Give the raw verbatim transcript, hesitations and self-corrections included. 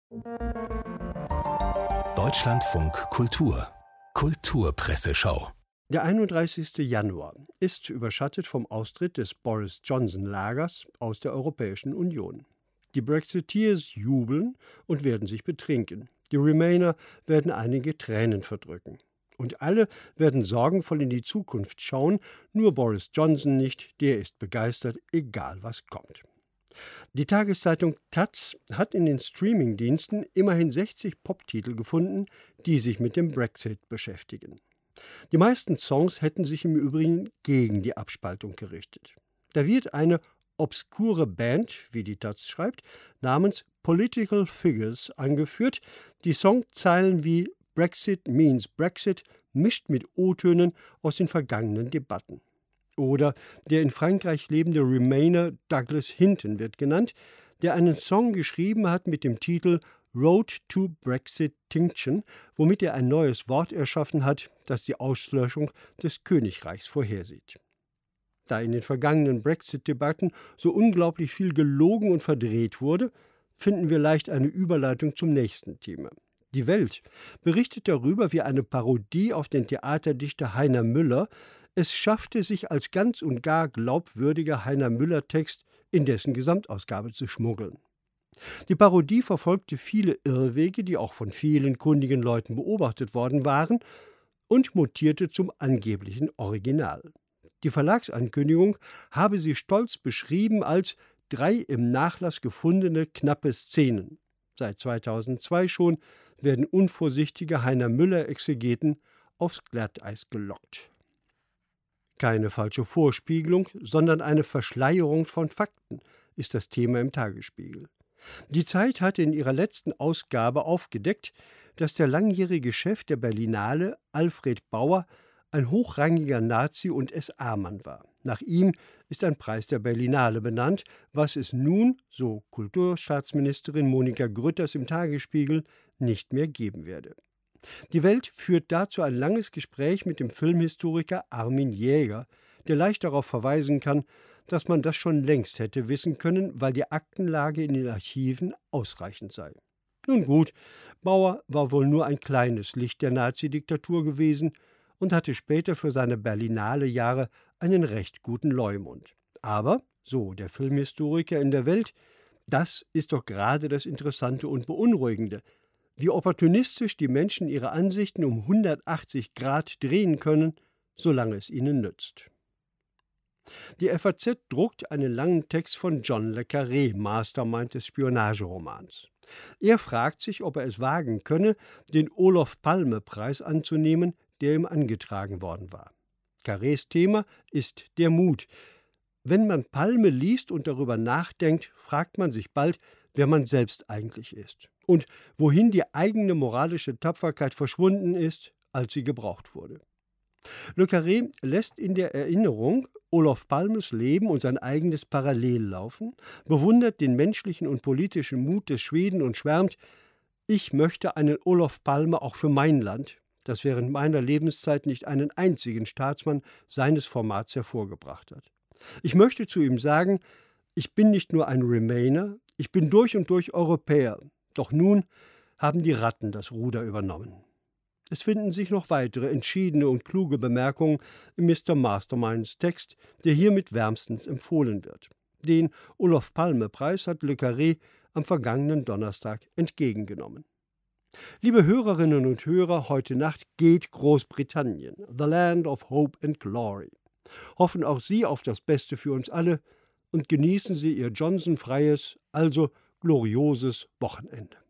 Deutschlandfunk Kultur Kulturpresseschau. Der einunddreißigste Januar ist überschattet vom Austritt des Boris-Johnson-Lagers aus der Europäischen Union. Die Brexiteers jubeln und werden sich betrinken. Die Remainer werden einige Tränen verdrücken. Und alle werden sorgenvoll in die Zukunft schauen, nur Boris Johnson nicht, der ist begeistert, egal was kommt. Die Tageszeitung Taz hat in den Streamingdiensten immerhin sechzig Poptitel gefunden, die sich mit dem Brexit beschäftigen. Die meisten Songs hätten sich im Übrigen gegen die Abspaltung gerichtet. Da wird eine obskure Band, wie die Taz schreibt, namens Political Figures angeführt, die Songzeilen wie Brexit means Brexit mischt mit O-Tönen aus den vergangenen Debatten. Oder der in Frankreich lebende Remainer Douglas Hinton wird genannt, der einen Song geschrieben hat mit dem Titel Road to Brexit-Tinction, womit er ein neues Wort erschaffen hat, das die Auslöschung des Königreichs vorhersieht. Da in den vergangenen Brexit-Debatten so unglaublich viel gelogen und verdreht wurde, finden wir leicht eine Überleitung zum nächsten Thema. Die Welt berichtet darüber, wie eine Parodie auf den Theaterdichter Heiner Müller es schaffte, sich als ganz und gar glaubwürdiger Heiner-Müller-Text in dessen Gesamtausgabe zu schmuggeln. Die Parodie verfolgte viele Irrwege, die auch von vielen kundigen Leuten beobachtet worden waren, und mutierte zum angeblichen Original. Die Verlagsankündigung habe sie stolz beschrieben als drei im Nachlass gefundene knappe Szenen. Seit zweitausendzwei schon werden unvorsichtige Heiner-Müller-Exegeten aufs Glatteis gelockt. Keine falsche Vorspiegelung, sondern eine Verschleierung von Fakten ist das Thema im Tagesspiegel. Die Zeit hatte in ihrer letzten Ausgabe aufgedeckt, dass der langjährige Chef der Berlinale, Alfred Bauer, ein hochrangiger Nazi und S A-Mann war. Nach ihm ist ein Preis der Berlinale benannt, was es nun, so Kulturstaatsministerin Monika Grütters im Tagesspiegel, nicht mehr geben werde. Die Welt führt dazu ein langes Gespräch mit dem Filmhistoriker Armin Jäger, der leicht darauf verweisen kann, dass man das schon längst hätte wissen können, weil die Aktenlage in den Archiven ausreichend sei. Nun gut, Bauer war wohl nur ein kleines Licht der Nazidiktatur gewesen und hatte später für seine Berlinale-Jahre einen recht guten Leumund. Aber, so der Filmhistoriker in der Welt, das ist doch gerade das Interessante und Beunruhigende, wie opportunistisch die Menschen ihre Ansichten um hundertachtzig Grad drehen können, solange es ihnen nützt. Die F A Z druckt einen langen Text von John le Carré, Mastermind des Spionageromans. Er fragt sich, ob er es wagen könne, den Olof-Palme-Preis anzunehmen, der ihm angetragen worden war. Carrés Thema ist der Mut. Wenn man Palme liest und darüber nachdenkt, fragt man sich bald, wer man selbst eigentlich ist und wohin die eigene moralische Tapferkeit verschwunden ist, als sie gebraucht wurde. Le Carré lässt in der Erinnerung Olof Palmes Leben und sein eigenes parallel laufen, bewundert den menschlichen und politischen Mut des Schweden und schwärmt: Ich möchte einen Olof Palme auch für mein Land, das während meiner Lebenszeit nicht einen einzigen Staatsmann seines Formats hervorgebracht hat. Ich möchte zu ihm sagen, ich bin nicht nur ein Remainer, ich bin durch und durch Europäer, doch nun haben die Ratten das Ruder übernommen. Es finden sich noch weitere entschiedene und kluge Bemerkungen im Mister Masterminds Text, der hiermit wärmstens empfohlen wird. Den Olof-Palme-Preis hat Le Carré am vergangenen Donnerstag entgegengenommen. Liebe Hörerinnen und Hörer, heute Nacht geht Großbritannien, the land of hope and glory. Hoffen auch Sie auf das Beste für uns alle und genießen Sie Ihr Johnson-freies, also glorioses Wochenende.